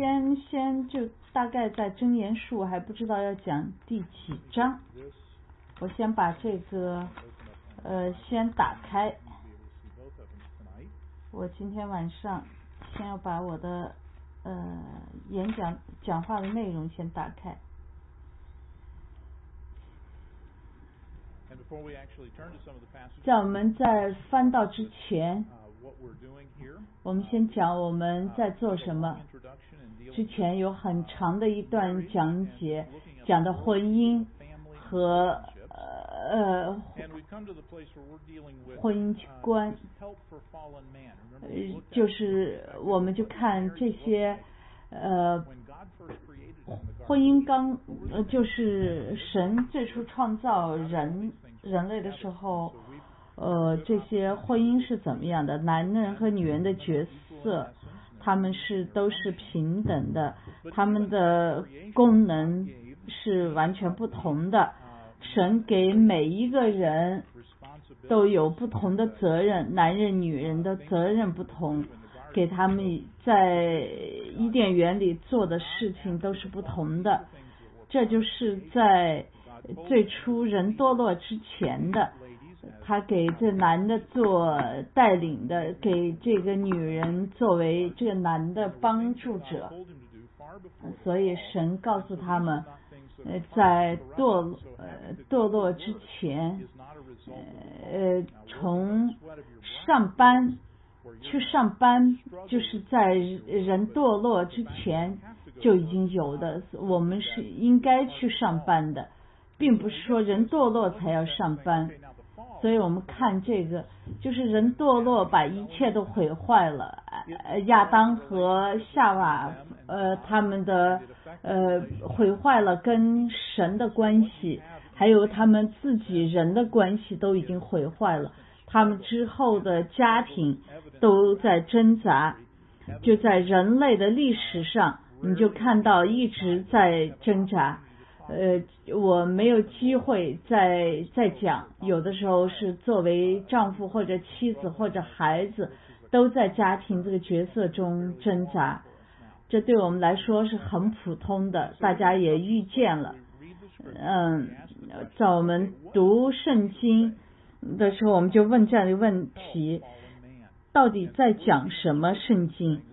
先就大概在箴言书，还不知道要讲第几章。我先把这个先打开。我今天晚上先要把我的讲话的内容先打开。在我们在翻到之前，我们先讲我们在做什么。之前有很长的一段讲解，讲的婚姻和婚姻观，就是我们就看这些婚姻就是神最初创造人类的时候，这些婚姻是怎么样的？男人和女人的角色，他们都是平等的，他们的功能是完全不同的。神给每一个人都有不同的责任，男人女人的责任不同，给他们在伊甸园里做的事情都是不同的。这就是在最初人堕落之前的，他给这男的做带领的，给这个女人作为这个男的帮助者。所以神告诉他们，在堕落之前，从去上班，就是在人堕落之前就已经有的。我们是应该去上班的，并不是说人堕落才要上班。所以我们看这个，就是人堕落把一切都毁坏了。亚当和夏娃他们的毁坏了跟神的关系，还有他们自己人的关系都已经毁坏了。他们之后的家庭都在挣扎，就在人类的历史上，你就看到一直在挣扎。我没有机会再讲，有的时候是作为丈夫或者妻子或者孩子都在家庭这个角色中挣扎，这对我们来说是很普通的，大家也遇见了。在我们读圣经的时候，我们就问这样的问题，到底在讲什么？圣经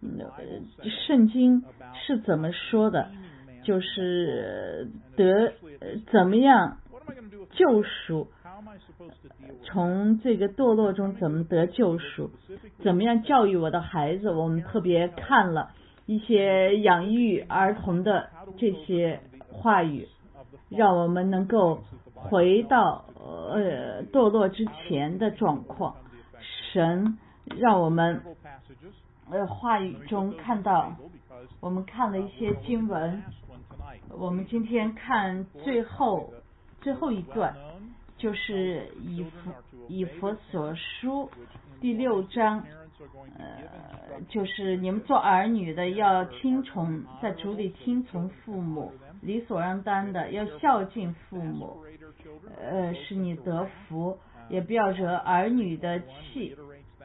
是怎么说的？就是怎么样救赎，从这个堕落中怎么得救赎，怎么样教育我的孩子。我们特别看了一些养育儿童的这些话语，让我们能够回到堕落之前的状况。神让我们话语中看到，我们看了一些经文。我们今天看最后一段，就是以弗所书第6章，就是你们做儿女的要听从，在主里听从父母，理所应当的要孝敬父母，使你得福，也不要惹儿女的气。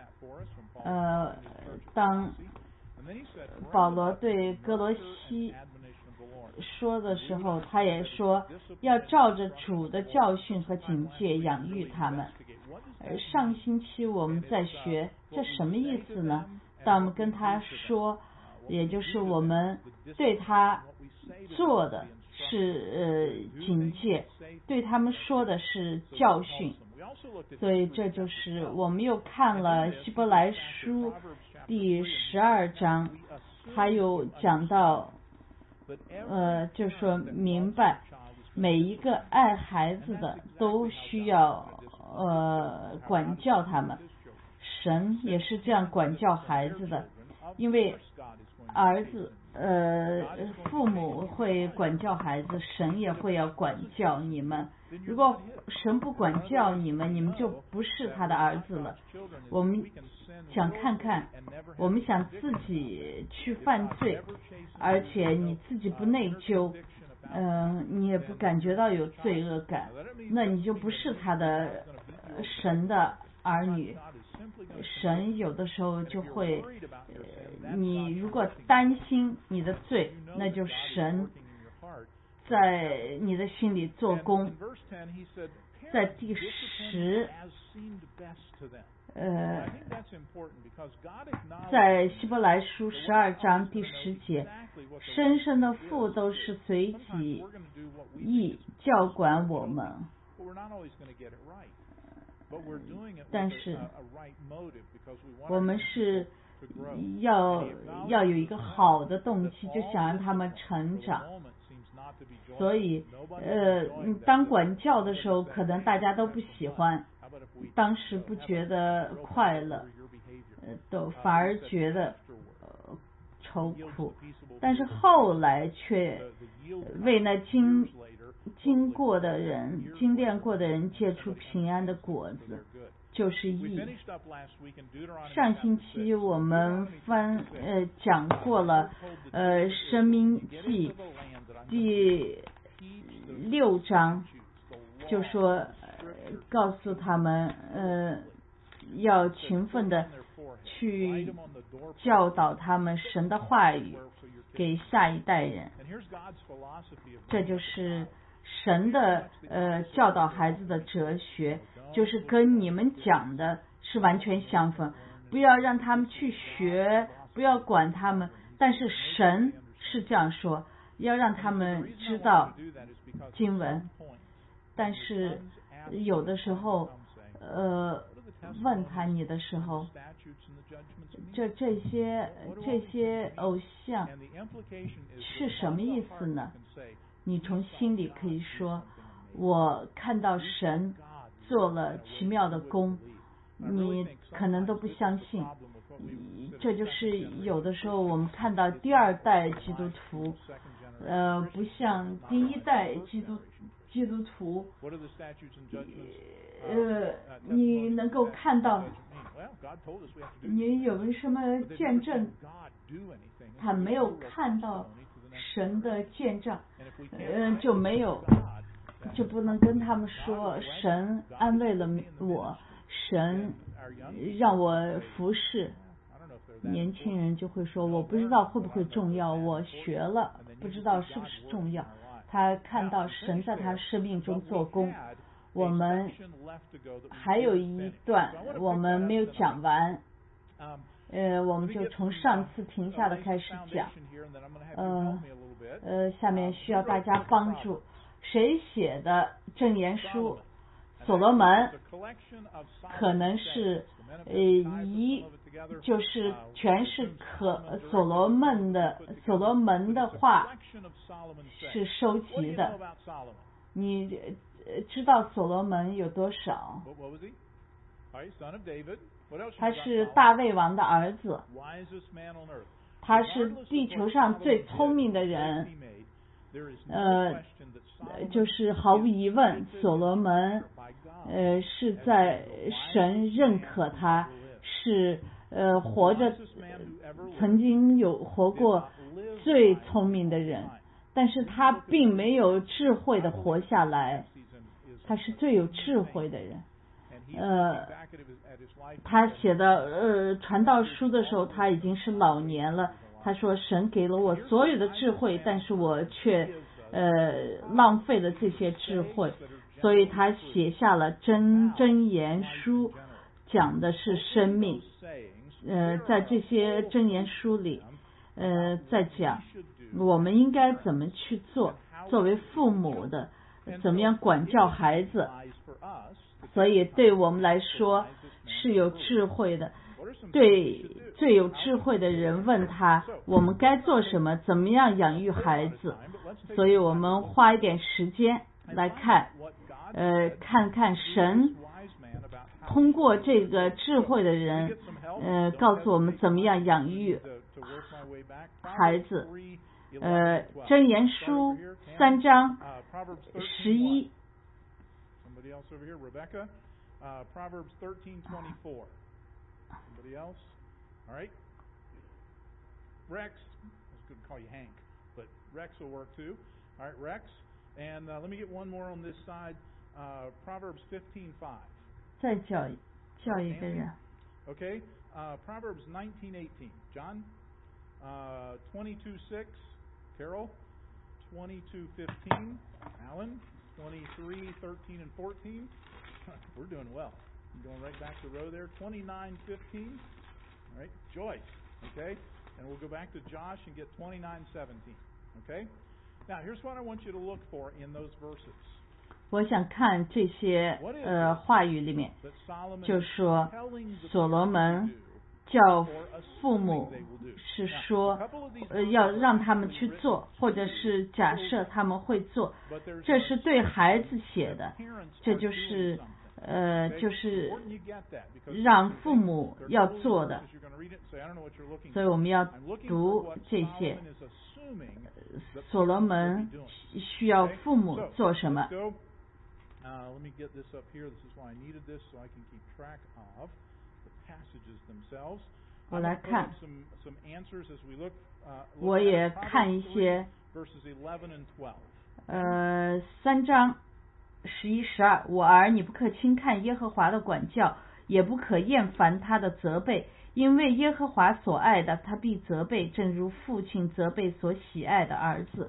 当保罗对哥罗西说的时候，他也说要照着主的教训和警戒养育他们。上星期我们在学，这什么意思呢？当我们跟他说，也就是我们对他做的是警戒，对他们说的是教训。所以这就是我们又看了希伯来书第12章，他又讲到就说明白每一个爱孩子的都需要管教他们。神也是这样管教孩子的，因为儿子父母会管教孩子，神也会要管教你们。如果神不管教你们，你们就不是他的儿子了。我们想看看，我们想自己去犯罪，而且你自己不内疚，你也不感觉到有罪恶感，那你就不是他的神的儿女。神有的时候就会你如果担心你的罪，那就神在你的心里做工。在第10，在希伯来书12章第10节，生生的父都是随己意教管我们，但是我们是要有一个好的动机，就想让他们成长。所以当管教的时候，可能大家都不喜欢，当时不觉得快乐，都反而觉得愁苦，但是后来却为那经历过的人结出平安的果子，就是义。上星期我们讲过了申命记第6章，就说告诉他们要勤奋的去教导他们神的话语给下一代人。这就是神的教导孩子的哲学，就是跟你们讲的是完全相反。不要让他们去学，不要管他们，但是神是这样说，要让他们知道经文。但是有的时候问他你的时候，这些偶像是什么意思呢？你从心里可以说，我看到神做了奇妙的工，你可能都不相信。这就是有的时候我们看到第2代基督徒不像第1代基督徒你能够看到你有什么见证，他没有看到神的见证就不能跟他们说神安慰了我，神让我服侍。年轻人就会说，我不知道会不会重要，我学了不知道是不是重要。他看到神在他生命中做工。我们还有一段我们没有讲完，我们就从上次停下的开始讲。下面需要大家帮助。谁写的箴言书？所罗门，可能是就是全是所罗门的话是收集的。你知道所罗门有多少？他是大卫王的儿子，他是地球上最聪明的人。就是毫无疑问，所罗门是在神认可他是曾经有活过最聪明的人，但是他并没有智慧的活下来，他是最有智慧的人。他写的传道书的时候他已经是老年了，他说神给了我所有的智慧，但是我却浪费了这些智慧，所以他写下了箴言书，讲的是生命。在这些箴言书里在讲我们应该怎么去做，作为父母的怎么样管教孩子。所以对我们来说是有智慧的。对最有智慧的人问他我们该做什么，怎么样养育孩子。所以我们花一点时间来看看神通过这个智慧的人告诉我们怎么样养育孩子。箴言书3章11。 Somebody else over here, Rebecca. Proverbs 13:24. Somebody else? All right. Rex. I was going to call you Hank, but Rex will work too. All right, Rex. And let me get one more on this side. Proverbs 15:5. 再叫一个人。 Okay. Proverbs 19:18. John. 22:6, Carol. 22:15, Alan. 23:13 and 14. We're doing well. I'm going right back the row there. 29:15. All right, Joyce. Okay, and we'll go back to Josh and get 29:17. Okay. Now here's what I want you to look for in those verses. 我想看这些话语里面，就说所罗门叫父母是说要让他们去做，或者是假设他们会做，这是对孩子写的，这就是让父母要做的，所以我们要读这些。所罗门需要父母做什么 ？Let me get this up here. This is why I needed this, so I can keep track of the passages themselves. 我来看， some answers as we look. 我也看一些。 Verses 11 and 12. 3章11、12，我儿，你不可轻看耶和华的管教，也不可厌烦他的责备，因为耶和华所爱的，他必责备，正如父亲责备所喜爱的儿子。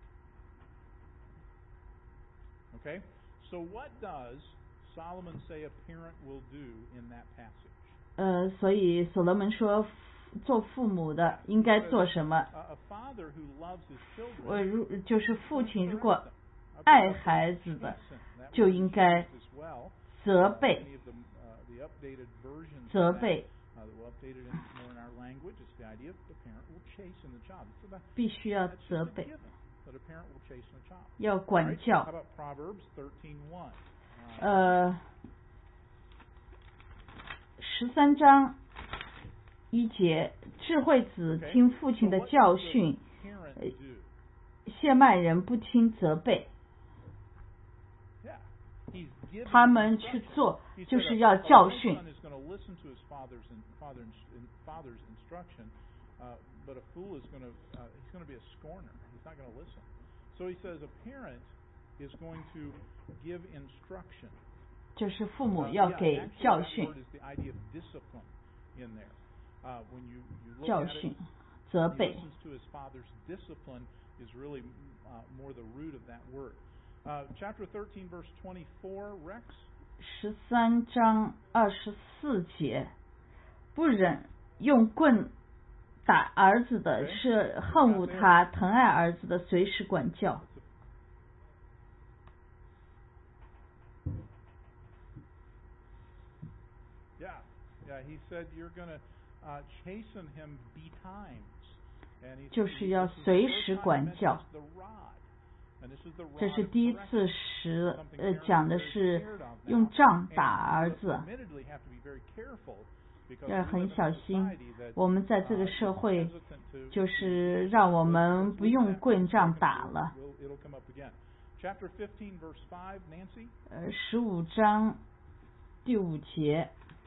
Okay. So what does Solomon say a parent will do in that passage? 所以所罗门说，做父母的应该做什么？就是父亲如果爱孩子的，就应该责备，责备。必须要责备。要管教。13章1节，智慧子听父亲的教训，谢曼人不听责备。他们去做，就是要教训。But a fool is he's going to be a scorner. He's not going to listen. So he says a parent is going to give instruction. 就是父母要给教训。教训，责备。 He listens to his father's discipline is really more the root of that word. Chapter 13, verse 24, Rex. 13章24节，不忍用棍打儿子的是恨恶他，疼爱儿子的随时管教。 He said you're going to chasten him betimes. 就是要随时管教。这是第一次讲的是用杖打儿子。要很小心，我们在这个社会，就是让我们不用棍杖打了。15章第5节，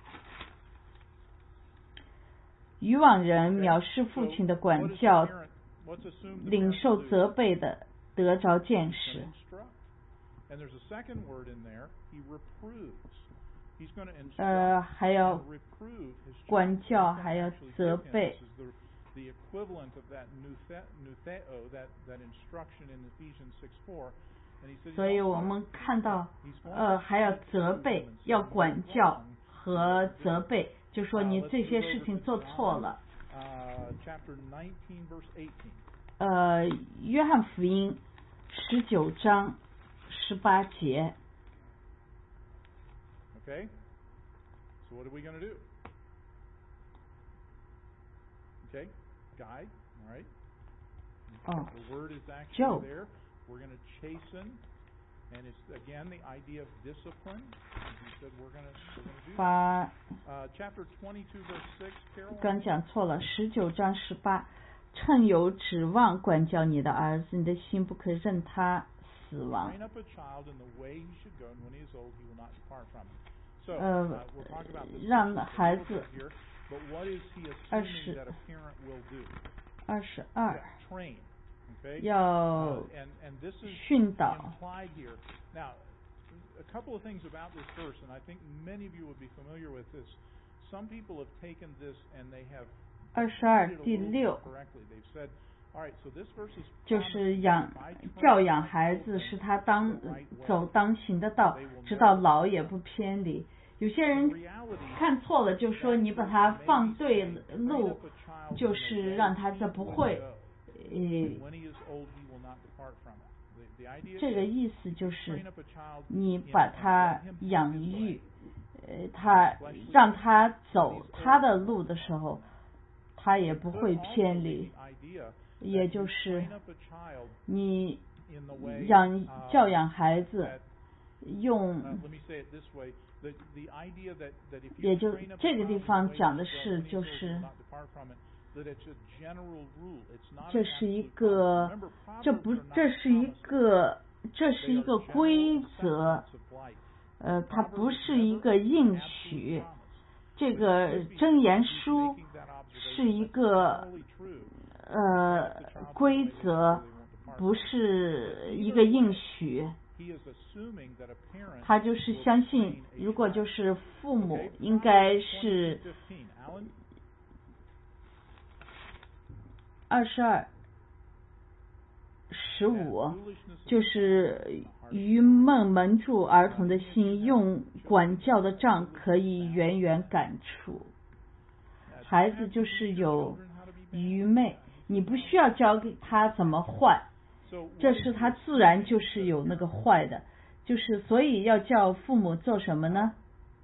愚妄人藐视父亲的管教，领受责备的得着见识。还要管教，还要责备。所以我们看到，还要责备，要管教和责备，就说你这些事情做错了。约翰福音19章18节。 Okay, so what are we going to do? Okay, guide, all right? The word is actually there. We're going to chasten, and it's again the idea of discipline. He said we're going to do that. Chapter 22, verse 6, Carol. 刚讲错了，19章18，趁有指望管教你的儿子，你的心不可任他死亡。让孩子22要训导。 A couple of things about this verse, and I think many of you would be familiar with this. Some people have taken this and they have 22第6，就是教养孩子，使他走当行的道，直到老也不偏离。有些人看错了，就说你把他放对路，就是让他不会，这个意思就是你把他养育，让他走他的路的时候，他也不会偏离。也就是你教养孩子用，也就这个地方讲的是，就是这是一个规则，它不是一个应许。这个箴言书是一个规则，不是一个应许。他就是相信，如果就是父母应该是22:15，就是愚蒙蒙住儿童的心，用管教的杖可以远远赶出。孩子就是有愚昧，你不需要教给他怎么坏，这是他自然就是有那个坏的，就是所以要叫父母做什么呢？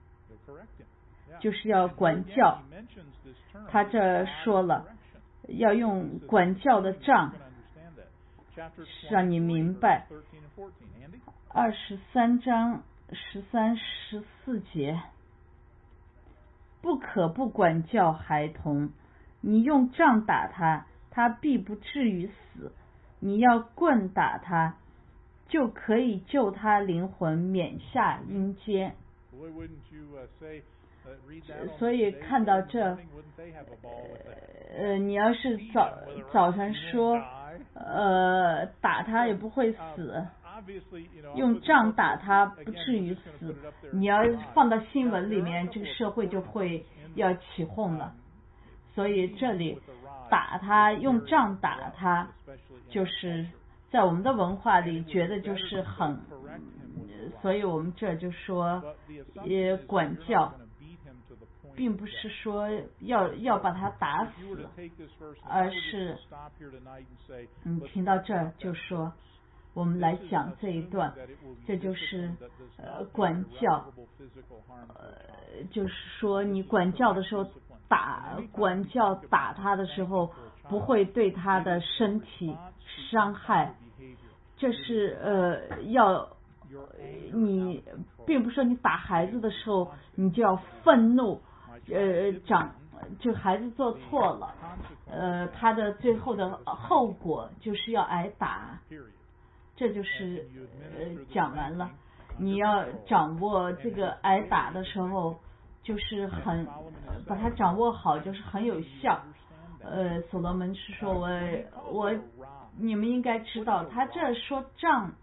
就是要管教。他这说了，要用管教的杖，让你明白。23章13、14节，不可不管教孩童，你用杖打他，他必不至于死；你要棍打他，就可以救他灵魂免下阴间。所以看到这，你要是早晨说，打他也不会死，用杖打他不至于死，你要放到新闻里面，这个社会就会要起哄了。所以这里打他，用杖打他，就是在我们的文化里觉得就是很，所以我们这就说管教，并不是说要把他打死，而是听到这儿就说我们来讲这一段，这就是管教，就是说你管教的时候管教打他的时候不会对他的身体伤害，这是你并不是说你打孩子的时候你就要愤怒，就孩子做错了，他的最后的后果就是要挨打，这就是讲完了。你要掌握这个挨打的时候，就是把它掌握好，就是很有效。所罗门是说你们应该知道，他这说杖，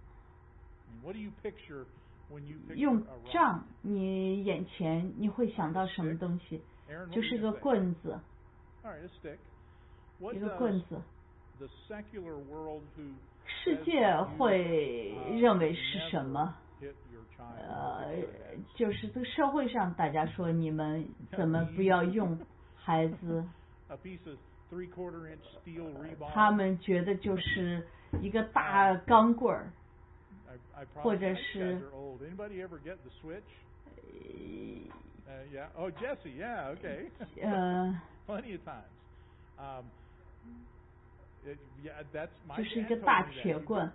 用杖，你眼前你会想到什么东西？就是一个棍子，一个棍子。世界会认为是什么？就是这个社会上大家说你们怎么不要用孩子？他们觉得就是一个大钢棍儿，或者是就是一个大铁棍。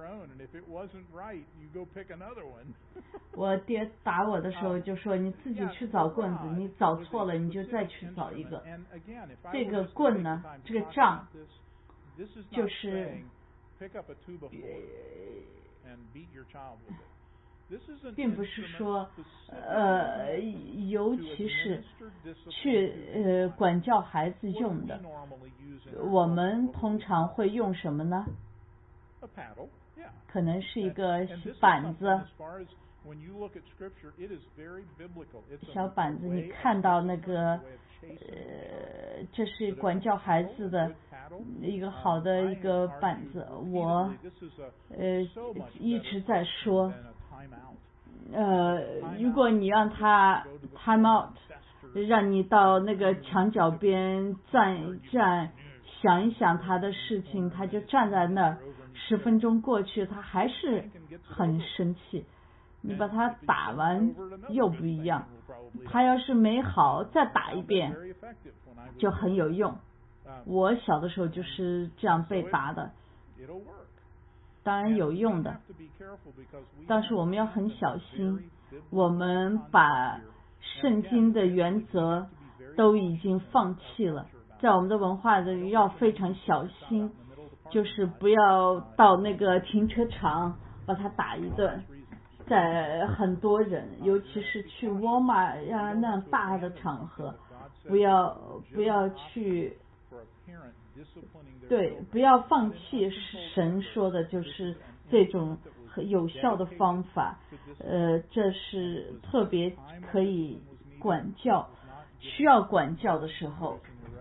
我爹打我的时候就说你自己去找棍子，你找错了你就再去找一个。这个棍呢，这个杖就是并不是说尤其是去管教孩子用的。我们通常会用什么呢？可能是一个板子， 小板子，你看到那个这是管教孩子的一个好的一个板子。我一直在说，如果你让他 time out， 让你到那个墙角边站，想一想他的事情，他就站在那儿，10分钟过去，他还是很生气。你把他打完又不一样，他要是没好再打一遍就很有用。我小的时候就是这样被打的，当然有用的，但是我们要很小心，我们把圣经的原则都已经放弃了，在我们的文化里要非常小心，就是不要到那个停车场把他打一顿，在很多人，尤其是去沃尔玛呀那样大的场合，不要去，对，不要放弃神说的就是这种有效的方法，这是特别可以管教，需要管教的时候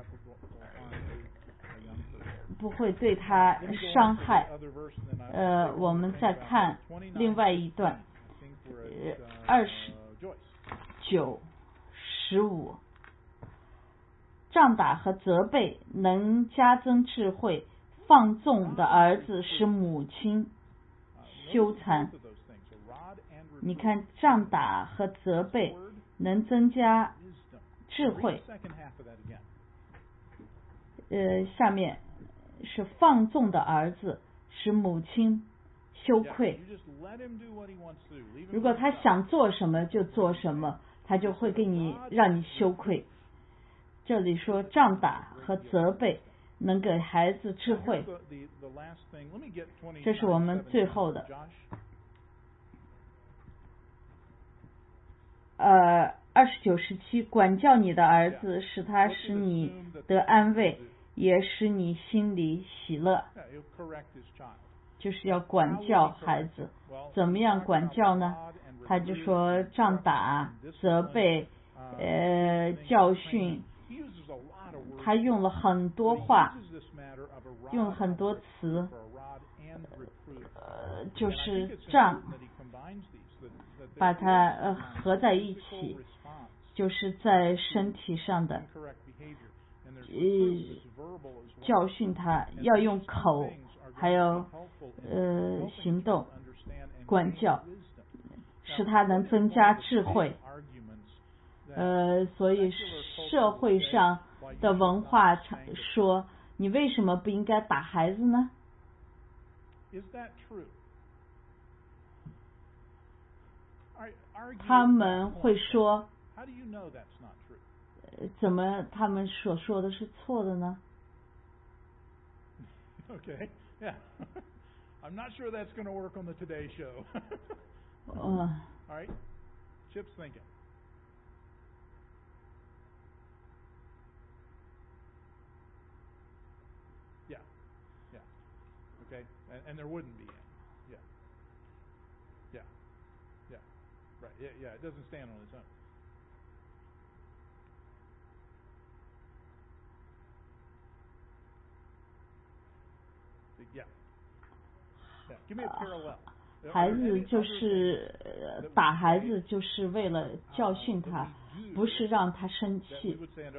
不会对他伤害。我们再看另外一段29-15，杖打和责备能加增智慧，放纵的儿子使母亲羞惭。你看，杖打和责备能增加智慧，下面是放纵的儿子使母亲羞愧。如果他想做什么就做什么，他就会让你羞愧。这里说杖打和责备能给孩子智慧，这是我们最后的。29-17，管教你的儿子，使你得安慰，也使你心里喜乐。就是要管教孩子，怎么样管教呢？他就说杖打、责备、教训，他用了很多话，用了很多词，就是杖，把它合在一起，就是在身体上的教训他，要用口还有行动管教，使他能增加智慧。所以社会上的文化说，你为什么不应该打孩子呢？他们会说，怎么他们所说的是错的呢 ？Okay, yeah. I'm not sure that's going to work on the Today Show. All right, Chip's thinking. Yeah, yeah. Okay, and there wouldn't be any. Yeah, right. Yeah. It doesn't stand on its own. Yeah. Give me a parallel. 孩子就是打孩子，就是为了教训他，不是让他生气。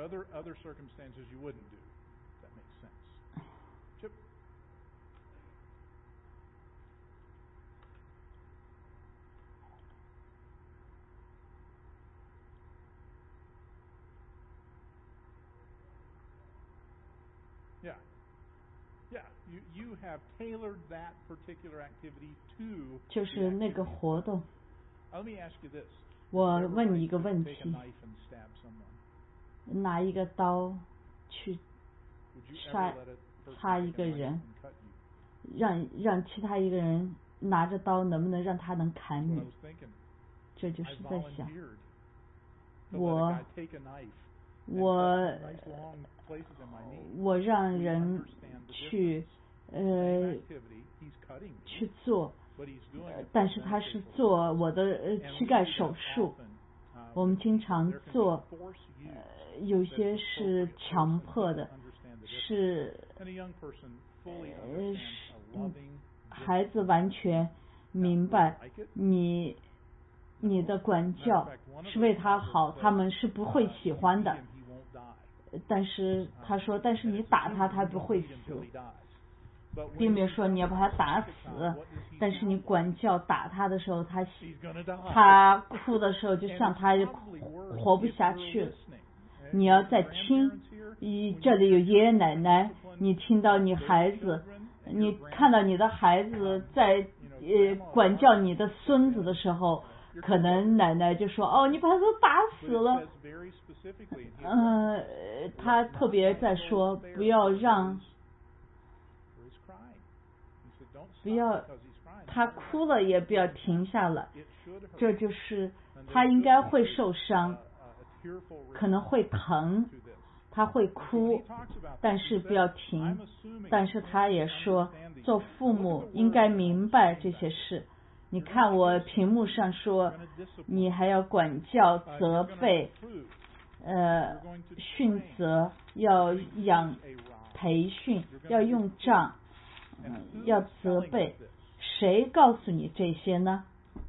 You have tailored that particular activity to 就是那个活动。 Let me ask you this. 我问你一个问题，拿一个刀去插一个人，让其他一个人拿着刀，能不能让他能砍你？这就是在想，我让人去做， 但是他是做我的膝盖手术。我们经常做，有些是强迫的，是孩子完全明白你的管教是为他好，他们是不会喜欢的。但是他说，但是你打他，他不会死，并没有说你要把他打死，但是你管教打他的时候，他哭的时候，就像他活不下去了。你要再听，这里有爷爷奶奶，你听到你孩子，你看到你的孩子在管教你的孙子的时候，可能奶奶就说：“哦，你把他都打死了。”他特别在说，不要他哭了也不要停下来，这就是他应该会受伤，可能会疼，他会哭，但是不要停。但是他也说，做父母应该明白这些事。你看我屏幕上说，你还要管教、责备、训责，要培训，要用杖，要责备。谁告诉你这些呢？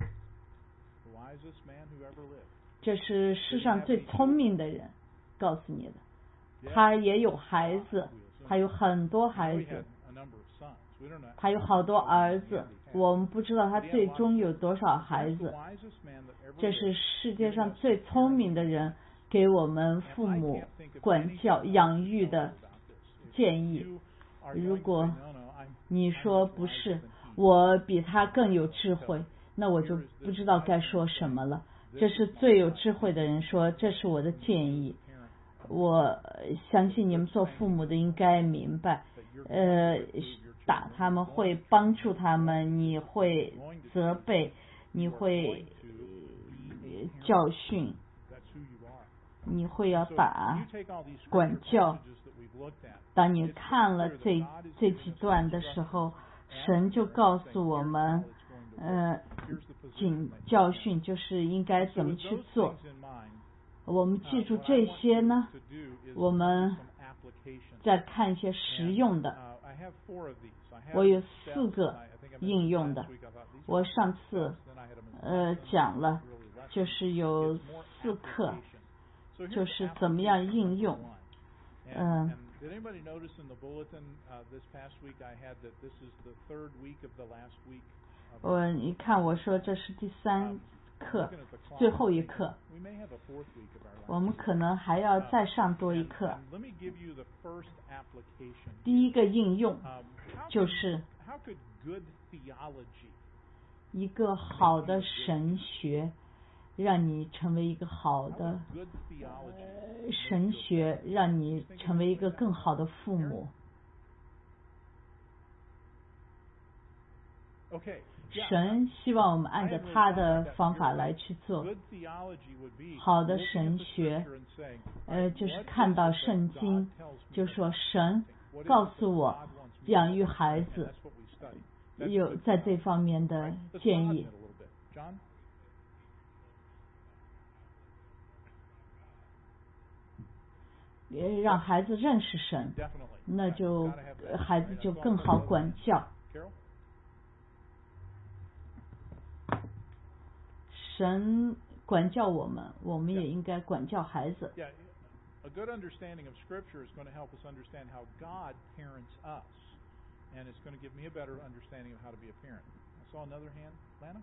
这是世上最聪明的人告诉你的。他也有孩子，他有很多孩子，他有好多儿子，我们不知道他最终有多少孩子。这是世界上最聪明的人给我们父母管教养育的建议。如果你说不是，我比他更有智慧，那我就不知道该说什么了。这是最有智慧的人说，这是我的建议。我相信你们做父母的应该明白，打他们会帮助他们，你会责备，你会教训，你会要打管教。当你看了这几段的时候，神就告诉我们，教训就是应该怎么去做。我们记住这些呢，我们再看一些实用的。我有4个应用的，我上次讲了，就是有4课，就是怎么样应用。你看我说这是第3课，最后一课，我们可能还要再上多一课。第一个应用就是一个好的神学让你成为一个好的神学，让你成为一个更好的父母。神希望我们按照他的方法来去做。好的神学，就是看到圣经，就说神告诉我养育孩子有在这方面的建议。让孩子认识神，那就孩子就更好管教。神管教我们，我们也应该管教孩子。 A good understanding of Scripture is going to help us understand how God parents us, and it's going to give me a better understanding of how to be a parent. I saw another hand, Lana.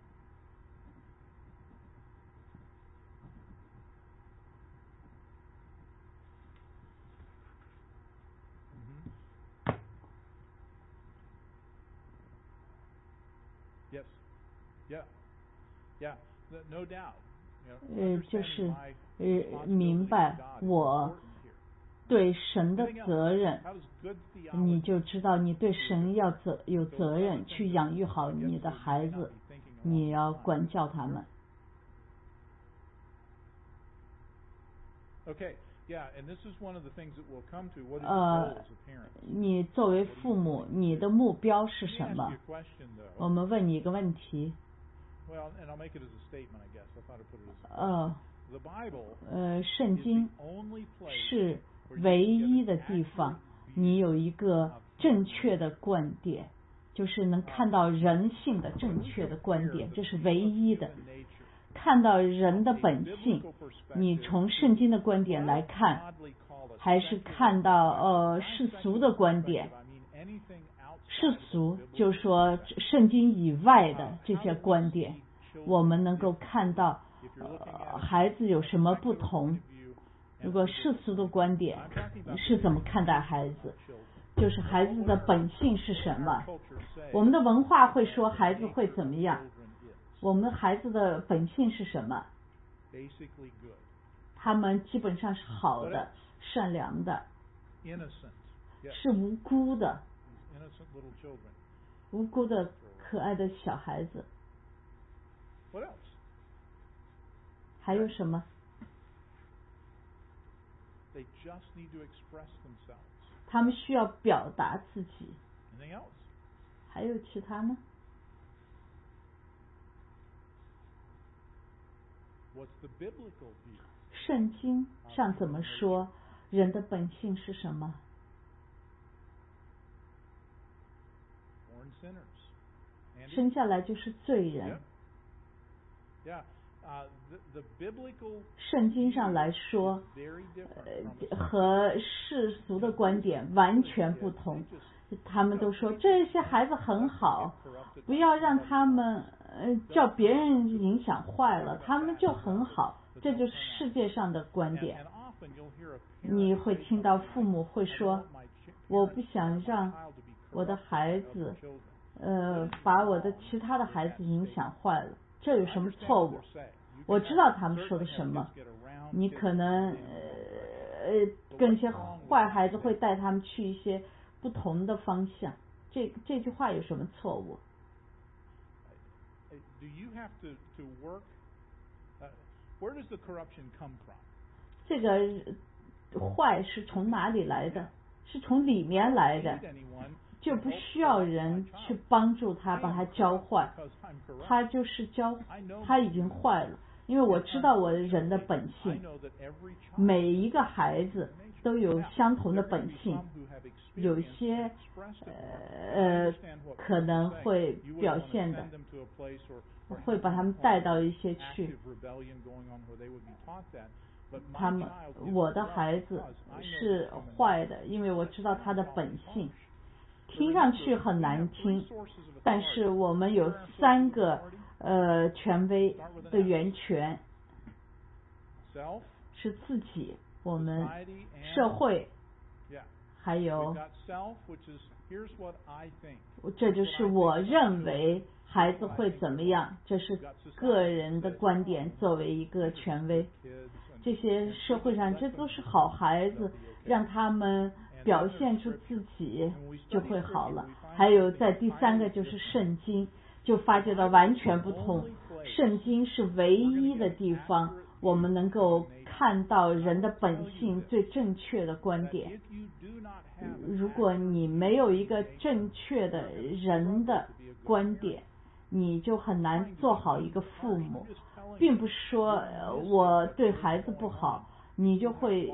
Yes. Yeah. Yeah. No doubt. 就是明白我对神的责任，你就知道你对神要有责任去养育好你的孩子，你要管教他们。 你作为父母，你的目标是什么？我们问你一个问题。圣经是唯一的地方，你有一个正确的观点，就是能看到人性的正确的观点，这是唯一的。看到人的本性，你从圣经的观点来看，还是看到世俗的观点？世俗就是说圣经以外的这些观点，我们能够看到孩子有什么不同。如果世俗的观点是怎么看待孩子，就是孩子的本性是什么？我们的文化会说孩子会怎么样？我们孩子的本性是什么？他们基本上是好的、善良的，是无辜的，无辜的可爱的小孩子。还有什么？他们需要表达自己。还有其他呢？圣经上怎么说人的本性是什么？生下来就是罪人。圣经上来说，和世俗的观点完全不同。他们都说这些孩子很好，不要让他们叫别人影响坏了，他们就很好。这就是世界上的观点。你会听到父母会说，我不想让我的孩子把我的其他的孩子影响坏了，这有什么错误？我知道他们说的什么。你可能跟一些坏孩子会带他们去一些不同的方向，这句话有什么错误？这个坏是从哪里来的？是从里面来的，就不需要人去帮助他把他教坏，他就是他已经坏了。因为我知道我人的本性，每一个孩子都有相同的本性，有些可能会表现的，会把他们带到一些去。我的孩子是坏的，因为我知道他的本性。听上去很难听，但是我们有3个权威的源泉，是自己、我们社会，还有这就是我认为孩子会怎么样，这是个人的观点作为一个权威。这些社会上这都是好孩子，让他们表现出自己就会好了。还有在第3个就是圣经，就发觉到完全不同。圣经是唯一的地方，我们能够看到人的本性最正确的观点。如果你没有一个正确的人的观点，你就很难做好一个父母。并不是说我对孩子不好，你就会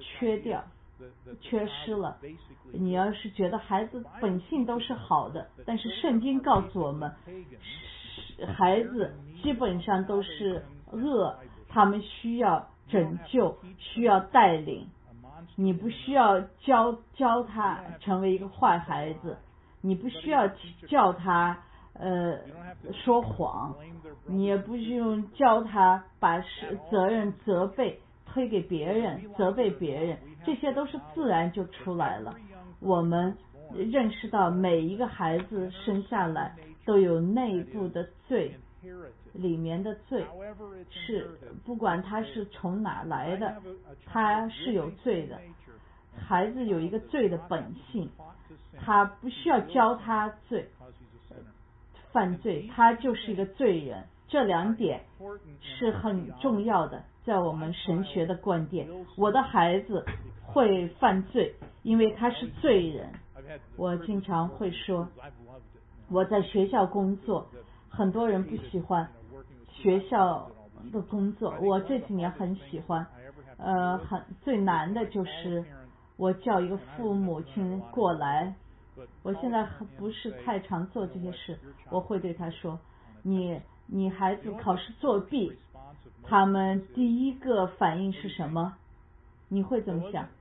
缺失了。你要是觉得孩子本性都是好的，但是圣经告诉我们，孩子基本上都是恶，他们需要拯救，需要带领。你不需要教他成为一个坏孩子，你不需要叫他说谎，你也不用教他把责任推给别人，责备别人，这些都是自然就出来了。我们认识到每一个孩子生下来都有内部的罪，里面的罪是不管他是从哪来的，他是有罪的。孩子有一个罪的本性，他不需要教他犯罪，他就是一个罪人。 这2点是很重要的，在我们神学的观点。我的孩子会犯罪，因为他是罪人。我经常会说，我在学校工作，很多人不喜欢学校的工作，我这几年很喜欢。最难的就是我叫一个父母亲过来，我现在不是太常做这些事，我会对他说，你孩子考试作弊，他们第一个反应是什么？你会怎么想？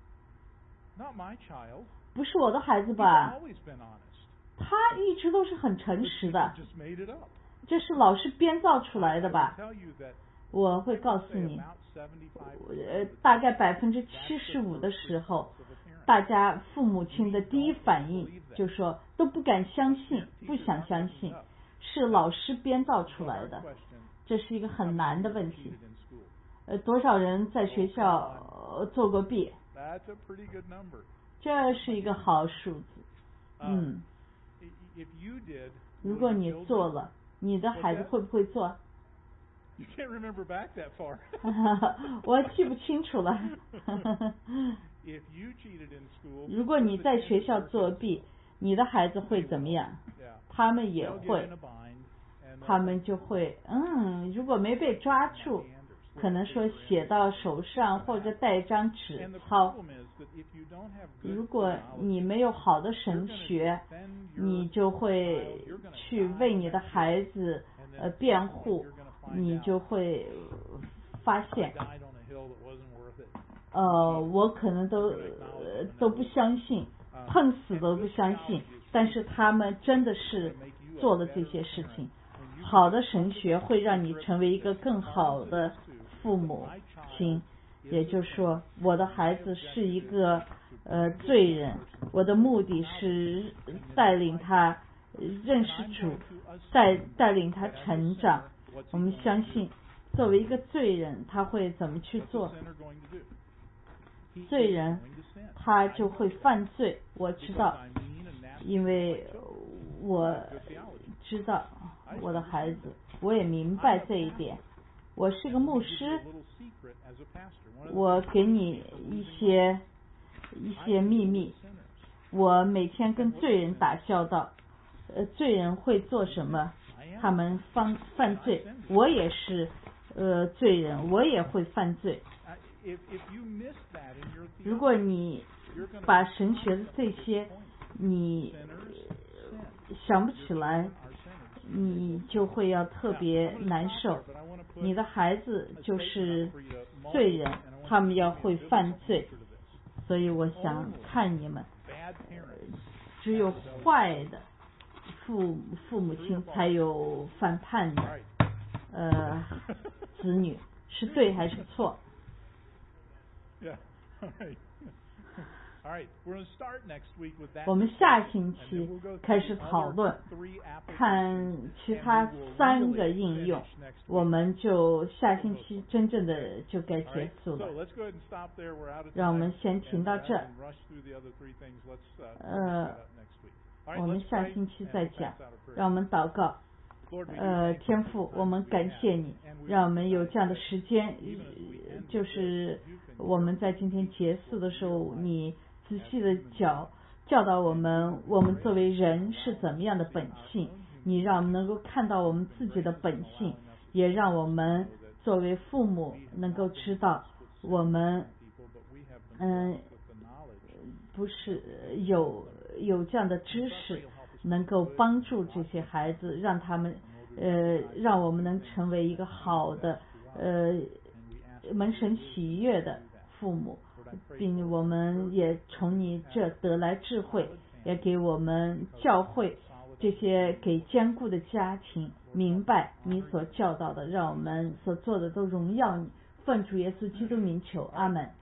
不是我的孩子吧？他一直都是很诚实的，这是老师编造出来的吧？我会告诉你，大概75%的时候，大家父母亲的第一反应就说都不敢相信，不想相信，是老师编造出来的。这是一个很难的问题。多少人在学校做过弊？这是一个好数字。如果你做了，你的孩子会不会做？我记不清楚了。如果你在学校作弊，你的孩子会怎么样？他们也会，他们就会，如果没被抓住，可能说写到手上或者带一张纸抄。如果你没有好的神学，你就会去为你的孩子辩护，你就会发现我可能都不相信，碰死都不相信，但是他们真的是做了这些事情。好的神学会让你成为一个更好的父母亲，也就是说，我的孩子是一个罪人，我的目的是带领他认识主，带领他成长。我们相信作为一个罪人，他会怎么去做？罪人他就会犯罪，我知道，因为我知道我的孩子，我也明白这一点。我是个牧师，我给你一些秘密。我每天跟罪人打交道，罪人会做什么？他们犯罪，我也是罪人，我也会犯罪。如果你把神学的这些你想不起来，你就会要特别难受。你的孩子就是罪人，他们要会犯罪，所以我想看你们，只有坏的父母亲才有反叛的子女，是对还是错？我们下星期开始讨论，看其他3个应用，我们就下星期真正的就该结束了。让我们先停到这。我们下星期再讲。让我们祷告。天父，我们感谢你，让我们有这样的时间，就是我们在今天结束的时候，你仔细的教导我们作为人是怎么样的本性，你让我们能够看到我们自己的本性，也让我们作为父母能够知道我们不是有这样的知识能够帮助这些孩子，让他们让我们能成为一个好的蒙神喜悦的父母，并我们也从你这得来智慧，也给我们教会这些给坚固的家庭明白你所教导的，让我们所做的都荣耀你。奉主耶稣基督名求，阿们。